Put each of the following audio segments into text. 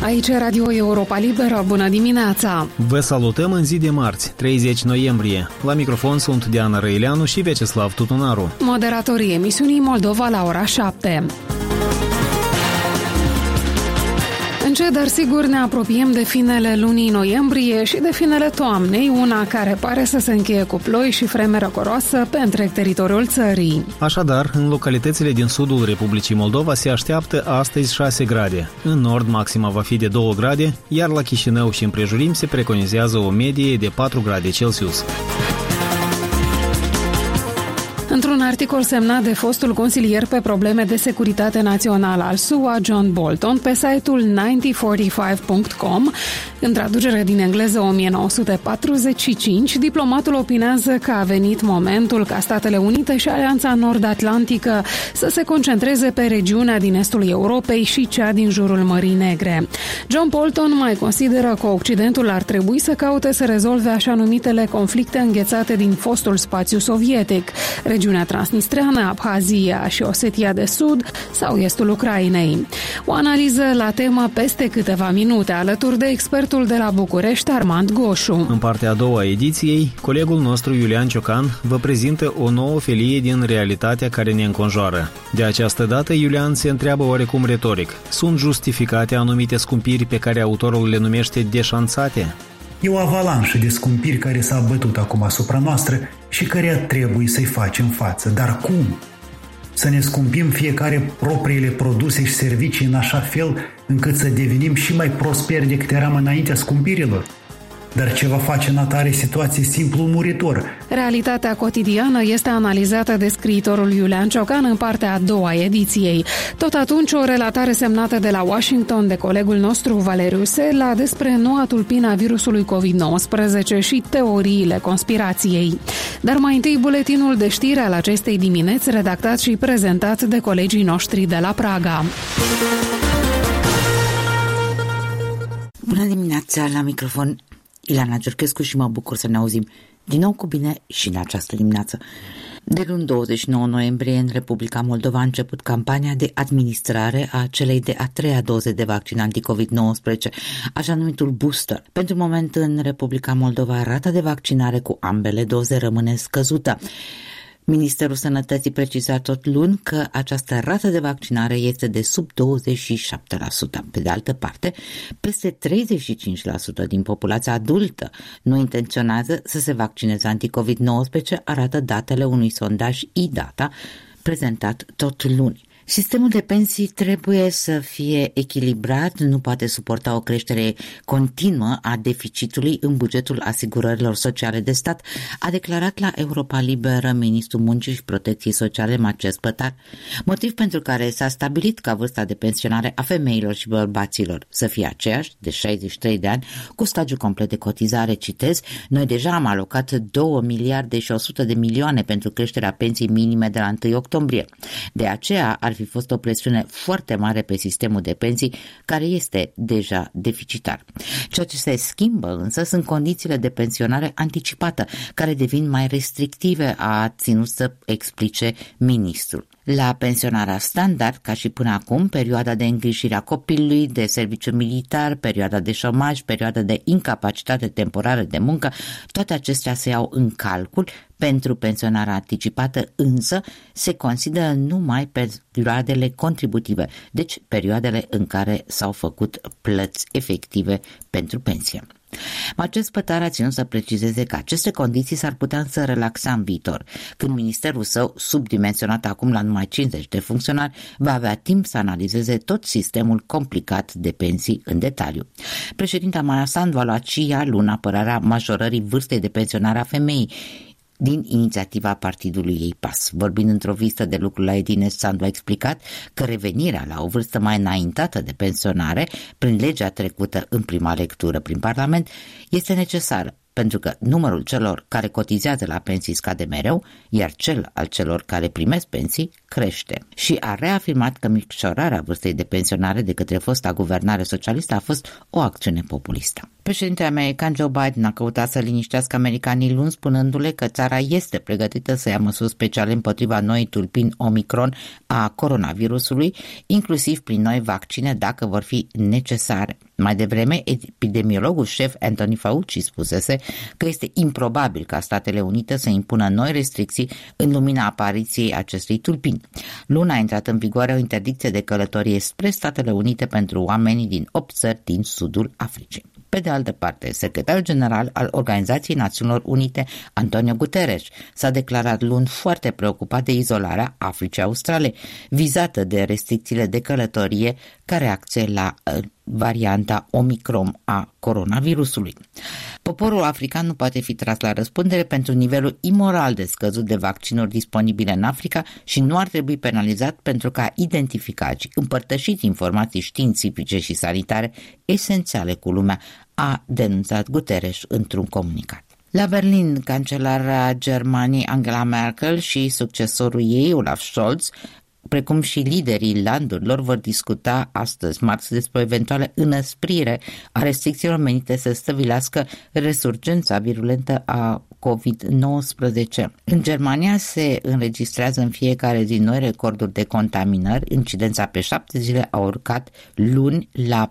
Aici Radio Europa Liberă, bună dimineața! Vă salutăm în zi de marți, 30 noiembrie. La microfon sunt Diana Răileanu și Vyacheslav Tutunaru. Moderatorii emisiunii Moldova la ora 7. Încet, dar sigur ne apropiem de finele lunii noiembrie și de finele toamnei, una care pare să se încheie cu ploi și vreme răcoroasă pe întreg teritoriul țării. Așadar, în localitățile din sudul Republicii Moldova se așteaptă astăzi 6 grade. În nord maxima va fi de 2 grade, iar la Chișinău și împrejurim se preconizează o medie de 4 grade Celsius. Într-un articol semnat de fostul consilier pe probleme de securitate națională al SUA, John Bolton, pe site-ul 9045.com, în traducere din engleză 1945, diplomatul opinează că a venit momentul ca Statele Unite și Alianța Nord-Atlantică să se concentreze pe regiunea din estul Europei și cea din jurul Mării Negre. John Bolton mai consideră că Occidentul ar trebui să caute să rezolve așa numitele conflicte înghețate din fostul spațiu sovietic, regiunea transnistreană, Abhazia și Osetia de Sud sau estul Ucrainei. O analiză la temă peste câteva minute, alături de expertul de la București, Armand Goșu. În partea a doua a ediției, colegul nostru Iulian Ciocan vă prezintă o nouă felie din realitatea care ne înconjoară. De această dată, Iulian se întreabă oarecum retoric: sunt justificate anumite scumpiri pe care autorul le numește deșanțate? E o avalanșă de scumpiri care s-a bătut acum asupra noastră și care trebuie să-i facem față. Dar cum? Să ne scumpim fiecare propriile produse și servicii în așa fel încât să devenim și mai prosperi decât eram înaintea scumpirilor? Dar ce va face în atare situație simplu muritor? Realitatea cotidiană este analizată de scriitorul Iulian Ciocan în partea a doua a ediției. Tot atunci, o relatare semnată de la Washington de colegul nostru Valeriu Sela despre noua tulpină a virusului COVID-19 și teoriile conspirației. Dar mai întâi buletinul de știri al acestei dimineți, redactat și prezentat de colegii noștri de la Praga. Bună dimineața, la microfon Ileana Giurchescu și mă bucur să ne auzim din nou cu bine și în această dimineață. De luni 29 noiembrie, în Republica Moldova a început campania de administrare a celei de-a treia doze de vaccin anti-COVID-19, așa numitul booster. Pentru moment, în Republica Moldova, rata de vaccinare cu ambele doze rămâne scăzută. Ministerul Sănătății preciza tot luni că această rată de vaccinare este de sub 27%. Pe de altă parte, peste 35% din populația adultă nu intenționează să se vaccineze anti-COVID-19, arată datele unui sondaj iData prezentat tot luni. Sistemul de pensii trebuie să fie echilibrat, nu poate suporta o creștere continuă a deficitului în bugetul asigurărilor sociale de stat, a declarat la Europa Liberă ministrul Muncii și Protecției Sociale Marcel Spătar, motiv pentru care s-a stabilit ca vârsta de pensionare a femeilor și bărbaților să fie aceeași, de 63 de ani, cu stagiu complet de cotizare. Citez: noi deja am alocat 2 miliarde și 100 de milioane pentru creșterea pensiei minime de la 1 octombrie. De aceea ar fi fost o presiune foarte mare pe sistemul de pensii, care este deja deficitar. Ceea ce se schimbă însă sunt condițiile de pensionare anticipată, care devin mai restrictive, a ținut să explice ministrul. La pensionarea standard, ca și până acum, perioada de îngrijire a copilului, de serviciu militar, perioada de șomaj, perioada de incapacitate temporară de muncă, toate acestea se iau în calcul. Pentru pensionarea anticipată însă se consideră numai perioadele contributive, deci perioadele în care s-au făcut plăți efective pentru pensie. Marcel Spătar a ținut să precizeze că aceste condiții s-ar putea să relaxa în viitor, când ministerul său, subdimensionat acum la numai 50 de funcționari, va avea timp să analizeze tot sistemul complicat de pensii în detaliu. Președinta Maia Sandu a luat și ea luni apărarea majorării vârstei de pensionare a femeii din inițiativa partidului ei PAS. Vorbind într-o vizită de lucru la Edinești, Sandu a explicat că revenirea la o vârstă mai înaintată de pensionare, prin legea trecută în prima lectură prin Parlament, este necesară, pentru că numărul celor care cotizează la pensii scade mereu, iar cel al celor care primesc pensii crește și a reafirmat că micșorarea vârstei de pensionare de către fosta guvernare socialistă a fost o acțiune populistă. Președintele american Joe Biden a căutat să liniștească americanii luni, spunându-le că țara este pregătită să ia măsuri speciale împotriva noii tulpini Omicron a coronavirusului, inclusiv prin noi vaccine dacă vor fi necesare. Mai devreme, epidemiologul șef Anthony Fauci spusese că este improbabil ca Statele Unite să impună noi restricții în lumina apariției acestei tulpini. Luni a intrat în vigoare o interdicție de călătorie spre Statele Unite pentru oamenii din 8 țări din sudul Africii. Pe de altă parte, secretarul general al Organizației Națiunilor Unite, Antonio Guterres, s-a declarat luni foarte preocupat de izolarea Africii Australe, vizată de restricțiile de călătorie ca reacție la varianta Omicron a coronavirusului. Poporul african nu poate fi tras la răspundere pentru nivelul imoral de scăzut de vaccinuri disponibile în Africa și nu ar trebui penalizat pentru că a identificat și împărtășit informații științifice și sanitare esențiale cu lumea, a denunțat Guterres într-un comunicat. La Berlin, cancelara Germaniei Angela Merkel și succesorul ei, Olaf Scholz, precum și liderii landurilor, vor discuta astăzi, marți, despre o eventuală înăsprire a restricțiilor menite să stăvilească resurgența virulentă a COVID-19. În Germania se înregistrează în fiecare zi noi recorduri de contaminări. Incidența pe 7 zile a urcat luni la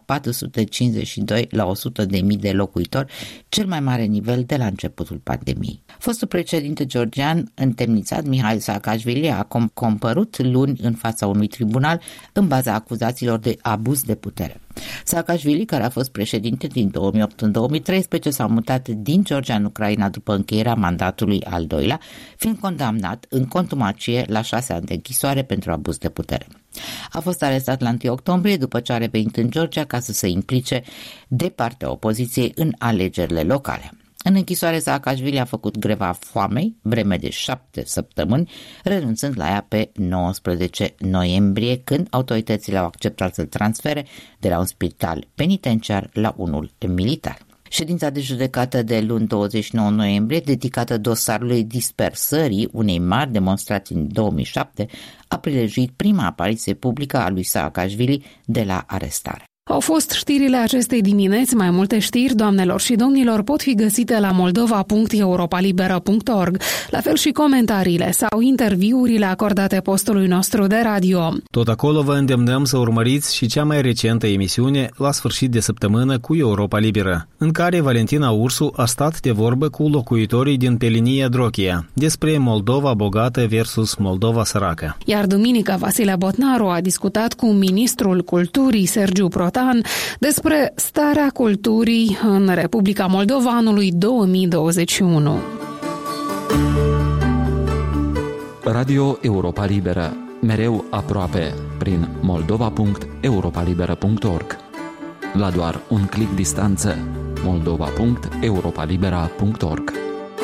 452 la 100.000 de locuitori, cel mai mare nivel de la începutul pandemiei. Fostul președinte georgian întemnițat Mihail Saakashvili a compărut luni în fața unui tribunal în baza acuzațiilor de abuz de putere. Saakashvili, care a fost președinte din 2008 în 2013, s-a mutat din Georgia în Ucraina după încheierea mandatului al doilea, fiind condamnat în contumacie la 6 ani de închisoare pentru abuz de putere. A fost arestat la 1 octombrie după ce a revenit în Georgia ca să se implice de partea opoziției în alegerile locale. În închisoare, Saakashvili a făcut greva foamei, vreme de 7 săptămâni, renunțând la ea pe 19 noiembrie, când autoritățile au acceptat să-l transfere de la un spital penitenciar la unul militar. Ședința de judecată de luni 29 noiembrie, dedicată dosarului dispersării unei mari demonstrații în 2007, a prilejuit prima apariție publică a lui Saakashvili de la arestare. Au fost știrile acestei dimineți. Mai multe știri, doamnelor și domnilor, pot fi găsite la moldova.europalibera.org, la fel și comentariile sau interviurile acordate postului nostru de radio. Tot acolo vă îndemnăm să urmăriți și cea mai recentă emisiune La sfârșit de săptămână cu Europa Liberă, în care Valentina Ursu a stat de vorbă cu locuitorii din Pelinia Drochia despre Moldova bogată versus Moldova săracă. Iar duminică Vasile Botnaru a discutat cu ministrul culturii Sergiu Protan despre starea culturii în Republica Moldova anului 2021. Radio Europa Liberă, mereu aproape, prin moldova.europalibera.org. La doar un click distanță, moldova.europalibera.org.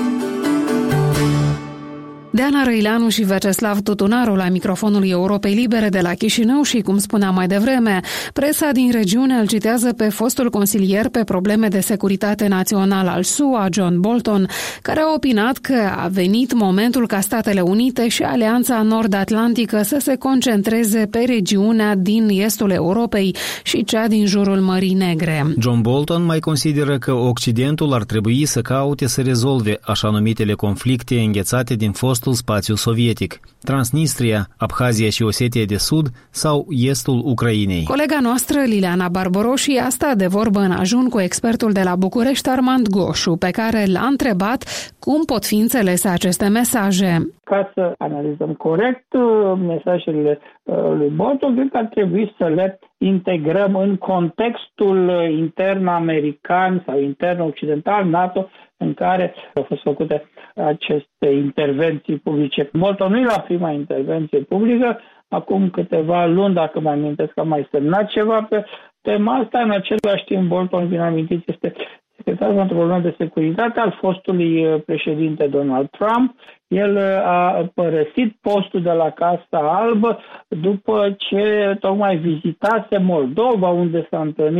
Deana Răileanu și Veceslav Tutunaru la microfonul Europei Libere de la Chișinău și, cum spuneam mai devreme, presa din regiune îl citează pe fostul consilier pe probleme de securitate națională al SUA, John Bolton, care a opinat că a venit momentul ca Statele Unite și Alianța Nord-Atlantică să se concentreze pe regiunea din estul Europei și cea din jurul Mării Negre. John Bolton mai consideră că Occidentul ar trebui să caute să rezolve așa numitele conflicte înghețate din fostul spațiu sovietic, Transnistria, Abhazia și Osetia de Sud sau estul Ucrainei. Colega noastră, Liliana Barboroși, a stat de vorbă în ajun cu expertul de la București, Armand Goșu, pe care l-a întrebat cum pot fi înțelese aceste mesaje. Ca să analizăm corect mesajele lui Bolton, cred că ar trebui să le integrăm în contextul intern american sau intern occidental, NATO, în care au fost făcute aceste intervenții publice. Bolton nu e la prima intervenție publică, acum câteva luni, dacă mă amintesc, că a mai semnat ceva pe tema asta. În același timp, Bolton, bine amintiți, este secretarul pentru probleme de securitate al fostului președinte Donald Trump. El a părăsit postul de la Casa Albă după ce tocmai vizitase Moldova, unde s-a întâlnit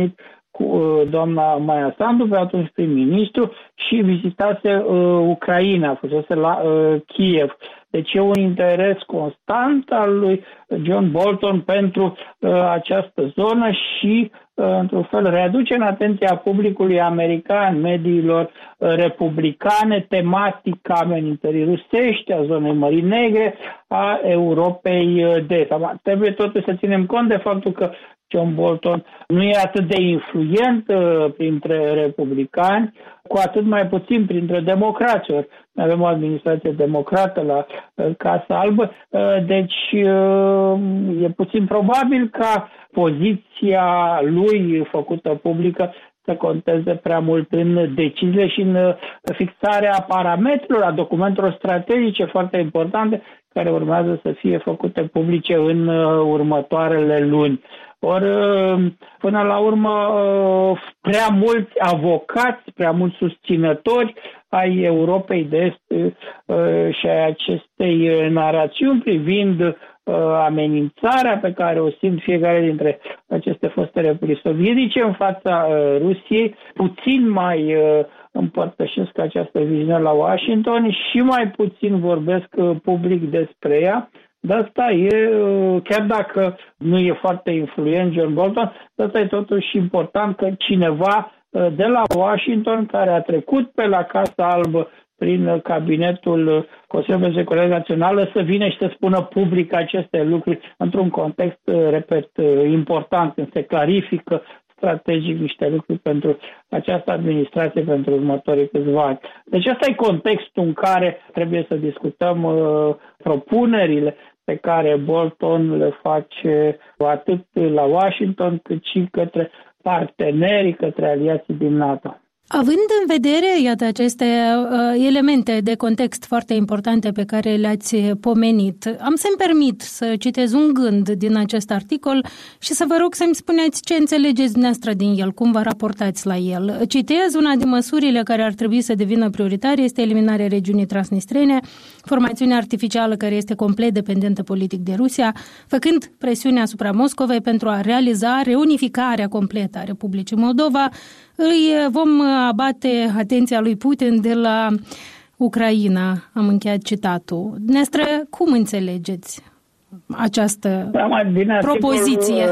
cu doamna Maia Sandu, pe atunci prim-ministru, și vizitase Ucraina, fusese la Kiev. Deci e un interes constant al lui John Bolton pentru această zonă și, într-un fel, readuce în atenția publicului american, mediilor republicane, tematica amenințării rusești, a zonei Mării Negre, a Europei de Est. Trebuie totuși să ținem cont de faptul că John Bolton nu e atât de influent printre republicani, cu atât mai puțin printre democrați. Avem o administrație democrată la Casa Albă, deci e puțin probabil ca poziția lui făcută publică să conteze prea mult în deciziile și în fixarea parametrilor, a documentelor strategice foarte importante care urmează să fie făcute publice în următoarele luni. Ori, până la urmă, prea mulți avocați, prea mulți susținători ai Europei de Est și ai acestei narațiuni privind amenințarea pe care o simt fiecare dintre aceste foste republici sovietice în fața Rusiei, puțin mai împărtășesc această viziune la Washington și mai puțin vorbesc public despre ea. De asta e, chiar dacă nu e foarte influent John Bolton, de asta e totuși important că cineva de la Washington, care a trecut pe la Casa Albă prin cabinetul Consiliului de Securitate Națională, să vină și să spună public aceste lucruri într-un context, repet, important, când se clarifică strategic niște lucruri pentru această administrație pentru următorii câțiva ani. Deci ăsta e contextul în care trebuie să discutăm propunerile pe care Bolton le face atât la Washington cât și către partenerii, către aliații din NATO. Având în vedere, iată, aceste elemente de context foarte importante pe care le-ați pomenit, am să-mi permit să citez un gând din acest articol și să vă rog să-mi spuneți ce înțelegeți dumneavoastră din el, cum vă raportați la el. Citez, una din măsurile care ar trebui să devină prioritare este eliminarea regiunii transnistrene, formațiunea artificială care este complet dependentă politic de Rusia, făcând presiune asupra Moscovei pentru a realiza reunificarea completă a Republicii Moldova. Îi vom abate atenția lui Putin de la Ucraina, am încheiat citatul. Dumneavoastră, cum înțelegeți această propoziție?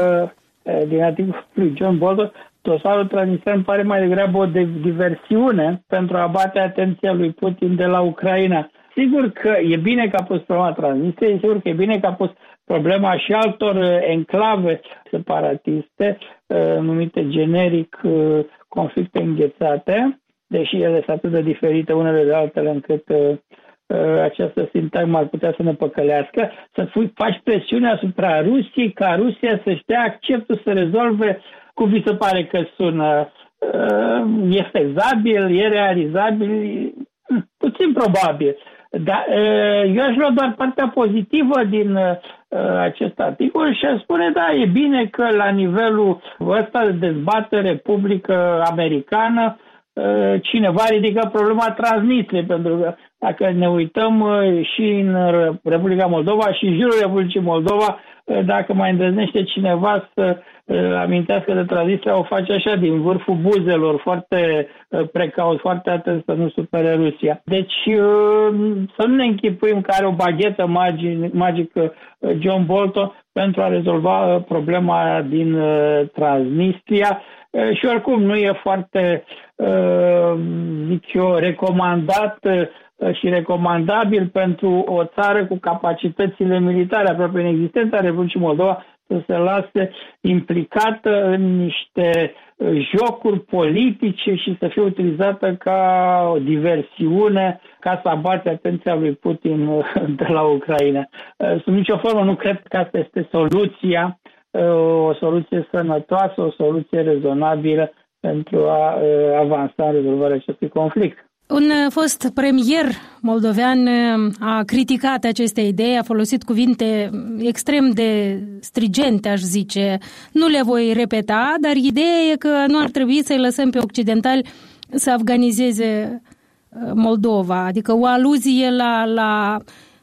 Din articolul lui John Bolton, dosarul transnistren pare mai degrabă o diversiune pentru a abate atenția lui Putin de la Ucraina. Sigur că e bine că a pus problema Transnistriei, sigur că e bine că a pus problema și altor enclave separatiste, numite generic conflicte înghețate, deși ele sunt atât de diferite unele de altele încât această sintagmă ar putea să ne păcălească, să faci presiune asupra Rusiei, ca Rusia să-și dea acceptul să rezolve cum vi se pare că sună. E fezabil, e realizabil, puțin probabil. Dar eu aș lua doar partea pozitivă din acest articol și aș spune, da, e bine că la nivelul ăsta de dezbatere publică americană cineva ridică problema Transnistriei, pentru că dacă ne uităm și în Republica Moldova și în jurul Republicii Moldova, dacă mai îndrăznește cineva să amintească de Transnistria, o face așa din vârful buzelor, foarte precaut, foarte atent să nu supere Rusia. Deci să nu ne închipuim că are o baghetă magică John Bolton pentru a rezolva problema din Transnistria și oricum nu e foarte, zic eu, recomandat și recomandabil pentru o țară cu capacitățile militare aproape inexistente a Republicii Moldova să se lase implicată în niște jocuri politice și să fie utilizată ca o diversiune ca să abate atenția lui Putin de la Ucraina. Sub nicio formă nu cred că asta este soluția, o soluție sănătoasă, o soluție rezonabilă pentru a avansa în rezolvarea acestui conflict. Un fost premier moldovean a criticat aceste idei, a folosit cuvinte extrem de strigente, aș zice. Nu le voi repeta, dar ideea e că nu ar trebui să-i lăsăm pe occidentali să afganizeze Moldova, adică o aluzie la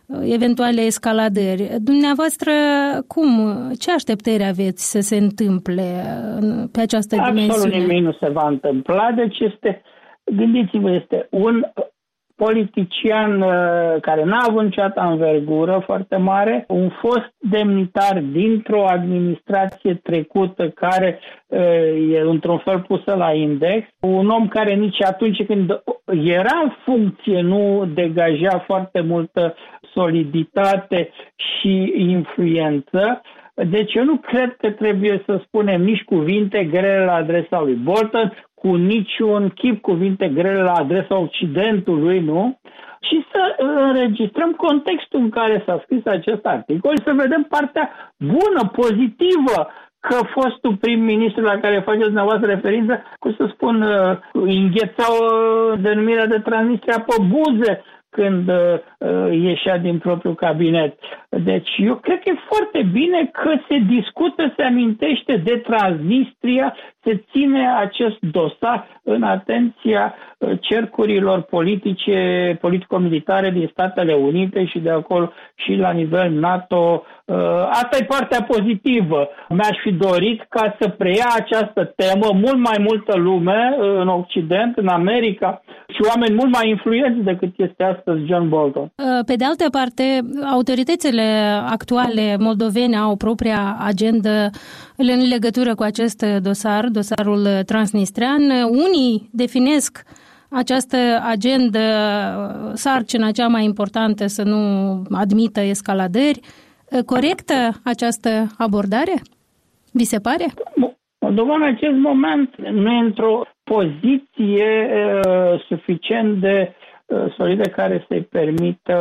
eventuale escaladări. Dumneavoastră, ce așteptări aveți să se întâmple pe această dimensiune? Absolut nimic nu se va întâmpla, deci gândiți-vă, este un politician care n-a avut niciodată învergură foarte mare, un fost demnitar dintr-o administrație trecută care e într-un fel pusă la index, un om care nici atunci când era în funcție nu degaja foarte multă soliditate și influență. Deci eu nu cred că trebuie să spunem nici cuvinte grele la adresa lui Bolton, cu niciun chip cuvinte grele la adresa Occidentului, nu? Și să înregistrăm contextul în care s-a scris acest articol și să vedem partea bună, pozitivă, că fostul prim-ministru la care faceți dumneavoastră referință, cum să spun, înghețau denumirea de Transnistria pe buze când ieșea din propriul cabinet. Deci eu cred că e foarte bine că se discută, se amintește de Transnistria, se ține acest dosar în atenția cercurilor politico-militare din Statele Unite și de acolo și la nivel NATO. Asta e partea pozitivă. Mi-aș fi dorit ca să preia această temă mult mai multă lume în Occident, în America și oameni mult mai influenți decât este astăzi John Bolton. Pe de altă parte, autoritățile actuale moldovene au propria agendă în legătură cu acest dosarul transnistrean. Unii definesc această agendă, sarcina cea mai importantă să nu admită escaladări. Corectă această abordare? Vi se pare? Moldova în acest moment nu e într-o poziție suficient de solidă care să-i permită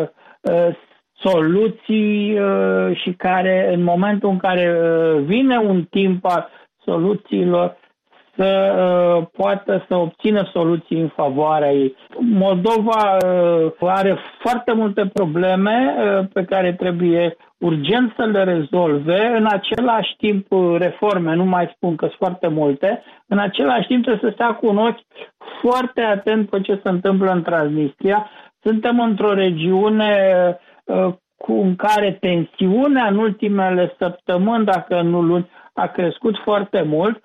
soluții și care în momentul în care vine un timp al soluțiilor să poată să obțină soluții în favoarea ei. Moldova are foarte multe probleme pe care trebuie urgent să le rezolve, în același timp reforme, nu mai spun că sunt foarte multe, în același timp trebuie să stea cu un ochi foarte atent pe ce se întâmplă în Transnistria. Suntem într-o regiune în care tensiunea în ultimele săptămâni, dacă nu luni, a crescut foarte mult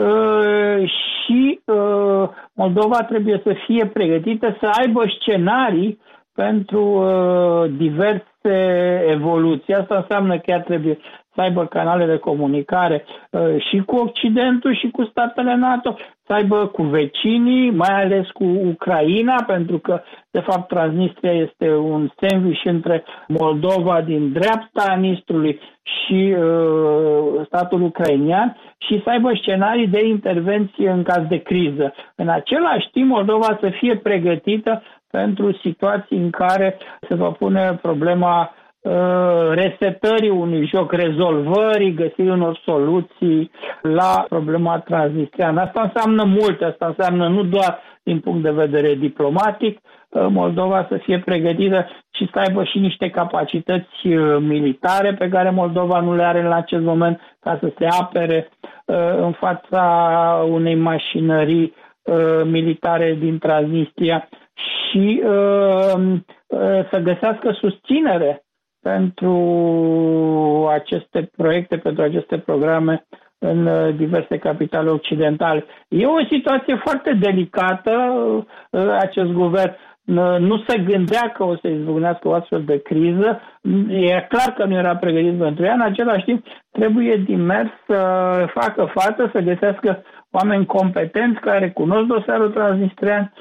și Moldova trebuie să fie pregătită să aibă scenarii pentru diverse evoluții. Asta înseamnă că ea trebuie să aibă canale de comunicare și cu Occidentul și cu statele NATO, să aibă cu vecinii, mai ales cu Ucraina, pentru că, de fapt, Transnistria este un sandwich între Moldova din dreapta Nistrului și statul ucrainian și să aibă scenarii de intervenție în caz de criză. În același timp, Moldova să fie pregătită pentru situații în care se va pune problema resetării unui joc, rezolvării, găsirii unor soluții la problema transnistriană. Asta înseamnă multe, asta înseamnă nu doar din punct de vedere diplomatic, Moldova să fie pregătită și să aibă și niște capacități militare pe care Moldova nu le are în acest moment ca să se apere în fața unei mașinării militare din Transnistria și să găsească susținere pentru aceste proiecte, pentru aceste programe în diverse capitale occidentale. E o situație foarte delicată. Acest guvern nu se gândea că o să izbucnească o astfel de criză. E clar că nu era pregătit pentru ea. În același timp, trebuie din mers să facă față, să găsească oameni competenți care cunosc dosarul transnistrian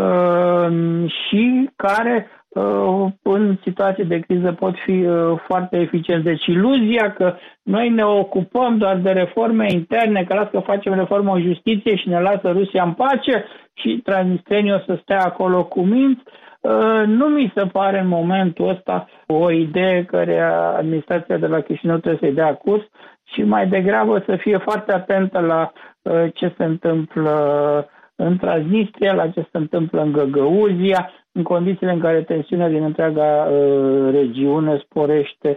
și care în situații de criză pot fi foarte eficienți. Deci iluzia că noi ne ocupăm doar de reforme interne, că lasă că facem reformă în justiție și ne lasă Rusia în pace și transnistrienii o să stea acolo cu minți, nu mi se pare în momentul ăsta o idee care administrația de la Chișinău trebuie să-i dea curs și mai degrabă să fie foarte atentă la ce se întâmplă în Transnistria, la ce se întâmplă în Găgăuzia, în condițiile în care tensiunea din întreaga regiune sporește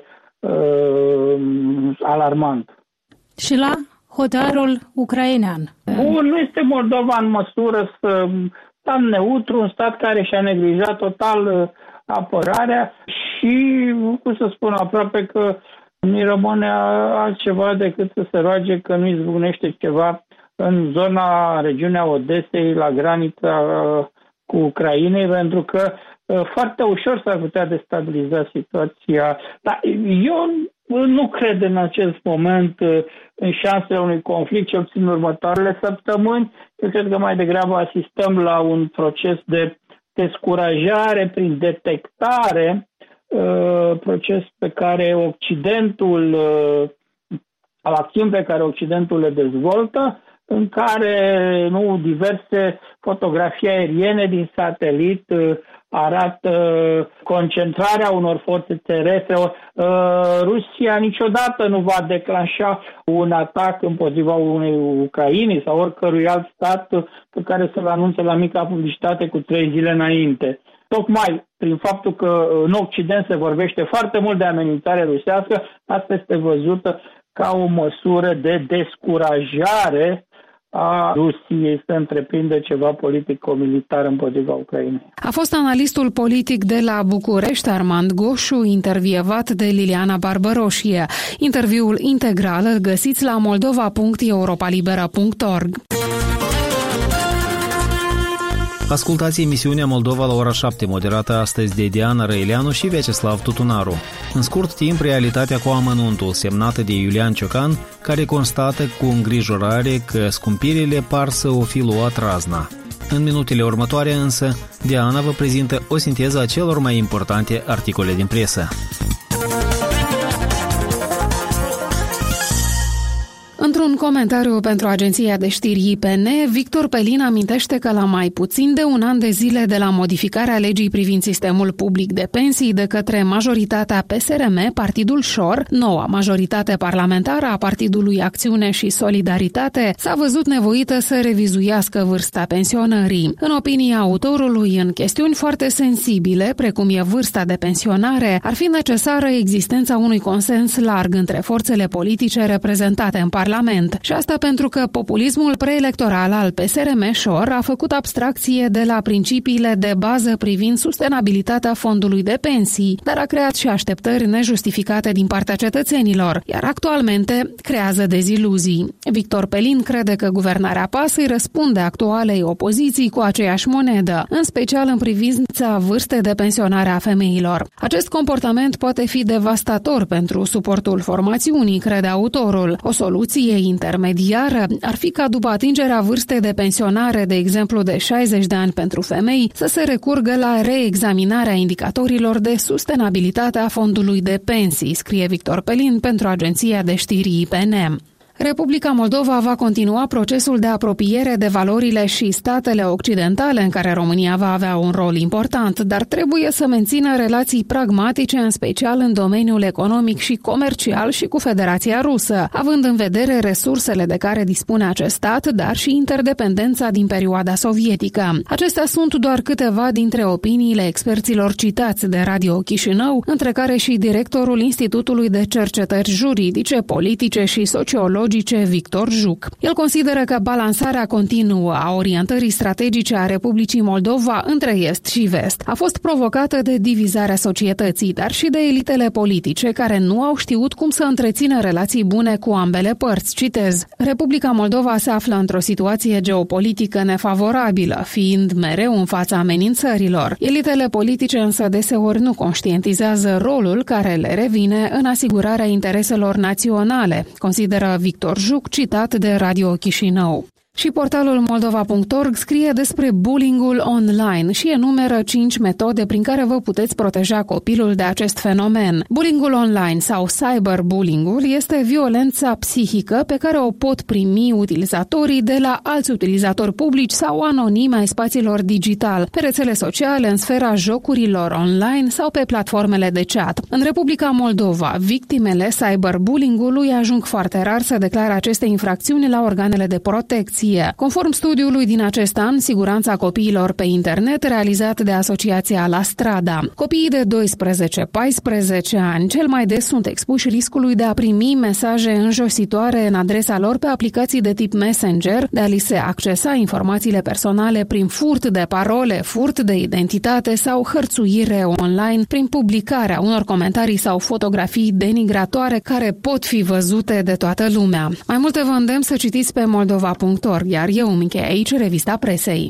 alarmant. Și la hotarul ucrainean. Nu este Moldova în măsură să stat neutru, un stat care și-a neglijat total apărarea și, cum să spun, aproape că nu rămâne altceva decât să se roage că nu izbucnește ceva în zona, regiunea Odesei, la granița cu Ucrainei, pentru că foarte ușor s-ar putea destabiliza situația. Dar eu nu cred în acest moment în șansele unui conflict, ce obțin următoarele săptămâni. Eu cred că mai degrabă asistăm la un proces de descurajare prin detectare, proces pe care Occidentul, acțiuni pe care Occidentul le dezvoltă, în care diverse fotografii aeriene din satelit arată concentrarea unor forțe terestre. Rusia niciodată nu va declanșa un atac împotriva unei Ucrainei sau oricărui alt stat pe care să-l anunțe la mica publicitate cu 3 zile înainte. Tocmai prin faptul că în Occident se vorbește foarte mult de amenințare rusească, asta este văzută ca o măsură de descurajare a Rusiei să întreprindă ceva politico-militar împotriva Ucrainei. A fost analistul politic de la București, Armand Goșu, intervievat de Liliana Barbăroșie. Interviul integral îl găsiți la moldova.europalibera.org. Ascultați emisiunea Moldova la ora 7, moderată astăzi de Diana Răileanu și Vyacheslav Tutunaru. În scurt timp, realitatea cu amănuntul, semnată de Iulian Ciocan, care constată cu îngrijorare că scumpirile par să o fi luat razna. În minutele următoare însă, Diana vă prezintă o sinteză a celor mai importante articole din presă. Într-un comentariu pentru agenția de știri IPN, Victor Pelin amintește că la mai puțin de un an de zile de la modificarea legii privind sistemul public de pensii de către majoritatea PSRM, Partidul Șor, noua majoritate parlamentară a Partidului Acțiune și Solidaritate, s-a văzut nevoită să revizuiască vârsta pensionării. În opinia autorului, în chestiuni foarte sensibile, precum e vârsta de pensionare, ar fi necesară existența unui consens larg între forțele politice reprezentate în Parlament. Și asta pentru că populismul preelectoral al PSRM-Șor a făcut abstracție de la principiile de bază privind sustenabilitatea fondului de pensii, dar a creat și așteptări nejustificate din partea cetățenilor, iar actualmente creează deziluzii. Victor Pelin crede că guvernarea PAS îi răspunde actualei opoziții cu aceeași monedă, în special în privința vârstei de pensionare a femeilor. Acest comportament poate fi devastator pentru suportul formațiunii, crede autorul. O soluție intermediară ar fi ca după atingerea vârstei de pensionare, de exemplu de 60 de ani pentru femei, să se recurgă la reexaminarea indicatorilor de sustenabilitate a fondului de pensii, scrie Victor Pelin pentru agenția de știri IPN. Republica Moldova va continua procesul de apropiere de valorile și statele occidentale în care România va avea un rol important, dar trebuie să mențină relații pragmatice, în special în domeniul economic și comercial și cu Federația Rusă, având în vedere resursele de care dispune acest stat, dar și interdependența din perioada sovietică. Acestea sunt doar câteva dintre opiniile experților citați de Radio Chișinău, între care și directorul Institutului de Cercetări Juridice, Politice și Sociologice Victor Juc. El consideră că balansarea continuă a orientării strategice a Republicii Moldova între est și vest a fost provocată de divizarea societății, dar și de elitele politice care nu au știut cum să întrețină relații bune cu ambele părți. Citez: Republica Moldova se află într-o situație geopolitică nefavorabilă, fiind mereu în fața amenințărilor. Elitele politice însă deseori nu conștientizează rolul care le revine în asigurarea intereselor naționale, consideră Victor Juc, citat de Radio Chișinău. Și portalul moldova.org scrie despre bullying-ul online și enumeră 5 metode prin care vă puteți proteja copilul de acest fenomen. Bullying-ul online sau cyberbullying-ul este violența psihică pe care o pot primi utilizatorii de la alți utilizatori publici sau anonimi ai spațiilor digital, pe rețele sociale, în sfera jocurilor online sau pe platformele de chat. În Republica Moldova, victimele cyberbullying-ului ajung foarte rar să declare aceste infracțiuni la organele de protecție. discuție. Conform studiului din acest an, siguranța copiilor pe internet, realizat de asociația La Strada, copiii de 12-14 ani cel mai des sunt expuși riscului de a primi mesaje înjositoare în adresa lor pe aplicații de tip Messenger, de a li se accesa informațiile personale prin furt de parole, furt de identitate sau hărțuire online prin publicarea unor comentarii sau fotografii denigratoare care pot fi văzute de toată lumea. Mai multe vă îndemn să citiți pe moldova.org, iar eu îmi închei aici revista presei.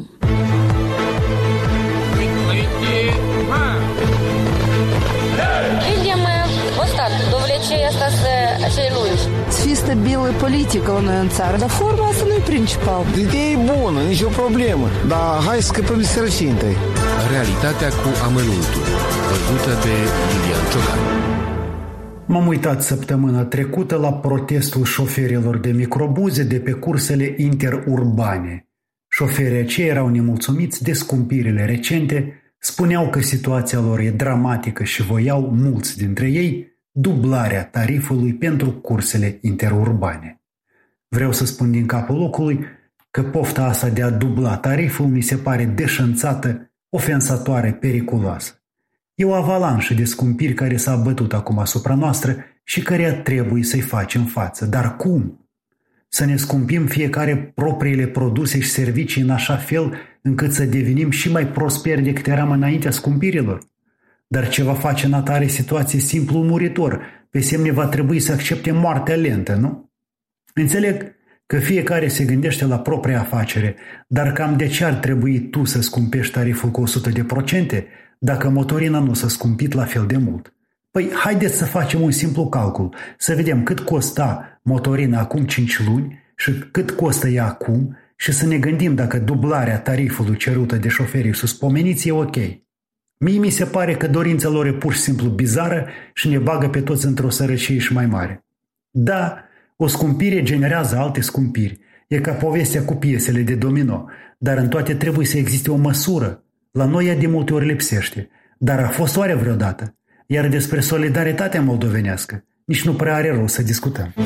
Să fie stabilă politică la noi în țară, dar forma asta nu e principal. Ideea e bună, nicio problemă, dar hai să scăpăm de sărăcie întâi. Realitatea cu amănuntul, văzută de Iulian Ciocan. M-am uitat săptămâna trecută la protestul șoferilor de microbuze de pe cursele interurbane. Șoferii aceia erau nemulțumiți de scumpirile recente, spuneau că situația lor e dramatică și voiau, mulți dintre ei, dublarea tarifului pentru cursele interurbane. Vreau să spun din capul locului că pofta asta de a dubla tariful mi se pare deșanțată, ofensatoare, periculoasă. E o avalanșă de scumpiri care s-a bătut acum asupra noastră și căreia trebuie să-i facem față. Dar cum? Să ne scumpim fiecare propriile produse și servicii în așa fel încât să devenim și mai prosperi decât eram înaintea scumpirilor? Dar ce va face în atare situație simplu muritor? Pe semne va trebui să accepte moartea lentă, nu? Înțeleg că fiecare se gândește la propria afacere, dar cam de ce ar trebui tu să scumpești tariful cu 100% dacă motorina nu s-a scumpit la fel de mult? Păi haideți să facem un simplu calcul, să vedem cât costa motorina acum 5 luni și cât costă ea acum și să ne gândim dacă dublarea tarifului cerută de șoferii suspomeniți e ok. Mie mi se pare că dorința lor e pur și simplu bizară și ne bagă pe toți într-o sărăcie și mai mare. Da, o scumpire generează alte scumpiri. E ca povestea cu piesele de domino, dar în toate trebuie să existe o măsură. La noi ea de multe ori lipsește, dar a fost oare vreodată? Iar despre solidaritatea moldovenească nici nu prea are rost să discutăm.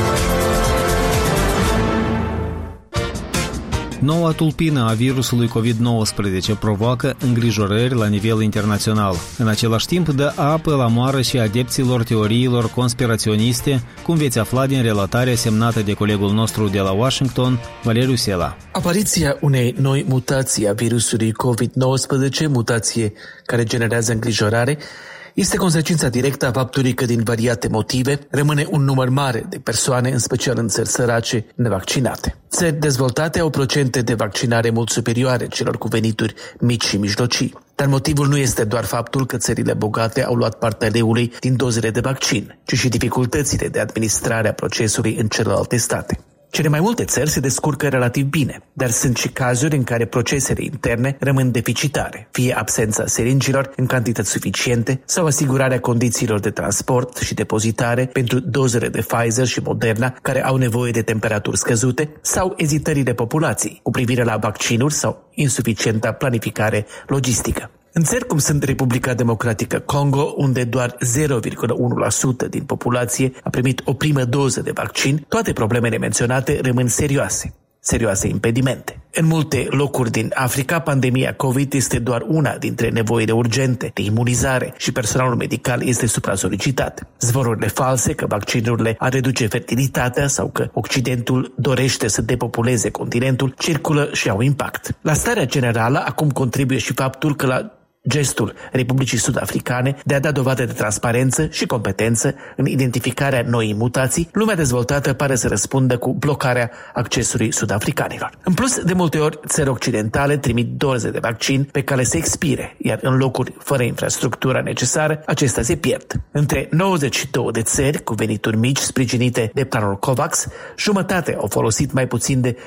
Noua tulpină a virusului COVID-19 provoacă îngrijorări la nivel internațional. În același timp, dă apă la moară și adepților teoriilor conspiraționiste, cum veți afla din relatarea semnată de colegul nostru de la Washington, Valeriu Sela. Apariția unei noi mutații a virusului COVID-19, mutație care generează îngrijorare, este consecința directă a faptului că din variate motive rămâne un număr mare de persoane, în special în țări sărace, nevaccinate. Țări dezvoltate au procente de vaccinare mult superioare celor cu venituri mici și mijlocii. Dar motivul nu este doar faptul că țările bogate au luat partea leului din dozele de vaccin, ci și dificultățile de administrare a procesului în celelalte state. Cele mai multe țări se descurcă relativ bine, dar sunt și cazuri în care procesele interne rămân deficitare, fie absența seringilor în cantități suficiente sau asigurarea condițiilor de transport și depozitare pentru dozele de Pfizer și Moderna care au nevoie de temperaturi scăzute sau ezitările populației cu privire la vaccinuri sau insuficienta planificare logistică. În țări cum sunt Republica Democratică Congo, unde doar 0,1% din populație a primit o primă doză de vaccin, toate problemele menționate rămân serioase impedimente. În multe locuri din Africa, pandemia COVID este doar una dintre nevoile urgente de imunizare și personalul medical este supra-solicitat. Zvorurile false că vaccinurile ar reduce fertilitatea sau că Occidentul dorește să depopuleze continentul circulă și au impact. La starea generală acum contribuie și faptul că la gestul Republicii Sud-Africane de a da dovadă de transparență și competență în identificarea noii mutații, lumea dezvoltată pare să răspundă cu blocarea accesului sud-africanilor. În plus, de multe ori, țări occidentale trimit doze de vaccin pe cale să expire, iar în locuri fără infrastructura necesară, acestea se pierd. Între 92 de țări cu venituri mici sprijinite de planul COVAX, jumătate au folosit mai puțin de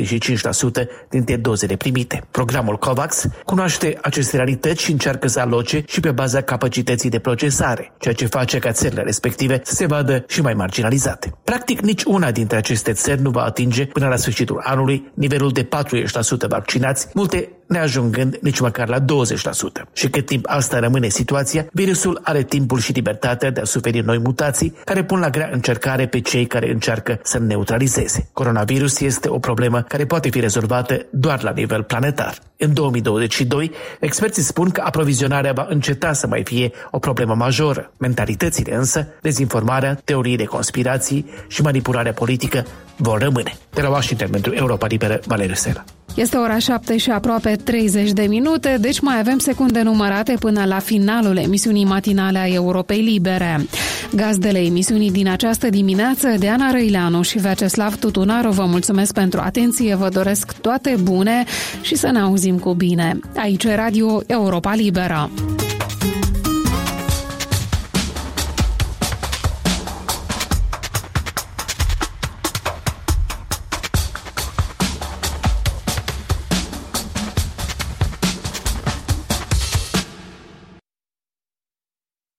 75% dintre dozele primite. Programul COVAX cunoaște aceste realități și încearcă să aloce și pe baza capacității de procesare, ceea ce face ca țările respective să se vadă și mai marginalizate. Practic, nici una dintre aceste țări nu va atinge până la sfârșitul anului nivelul de 40% vaccinați, multe neajungând nici măcar la 20%. Și cât timp asta rămâne situația, virusul are timpul și libertatea de a suferi noi mutații care pun la grea încercare pe cei care încearcă să neutralizeze. Coronavirus este o problemă care poate fi rezolvată doar la nivel planetar. În 2022, experții spun că aprovizionarea va înceta să mai fie o problemă majoră. Mentalitățile însă, dezinformarea, teorii de conspirații și manipularea politică vor rămâne. De la Washington pentru Europa Liberă, Valeriu Sela. Este ora 7 și aproape 30 de minute, deci mai avem secunde numărate până la finalul emisiunii matinale a Europei Libere. Gazdele emisiunii din această dimineață, Diana Răileanu și Vyacheslav Tutunaru, vă mulțumesc pentru atenție, vă doresc toate bune și să ne auzim cu bine. Aici Radio Europa Liberă.